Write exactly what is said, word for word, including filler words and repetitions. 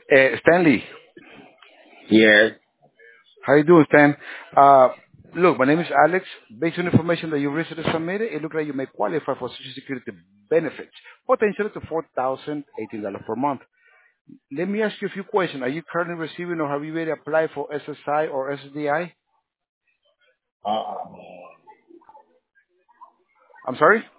Uh, Stanley, Yes. how you doing, Stan? Uh, look, my name is Alex. Based on information that you recently submitted, it looks like you may qualify for Social Security benefits, potentially to four thousand eighteen dollars per month. Let me ask you a few questions. Are you currently receiving or have you already applied for S S I or S D I? Uh, I'm sorry?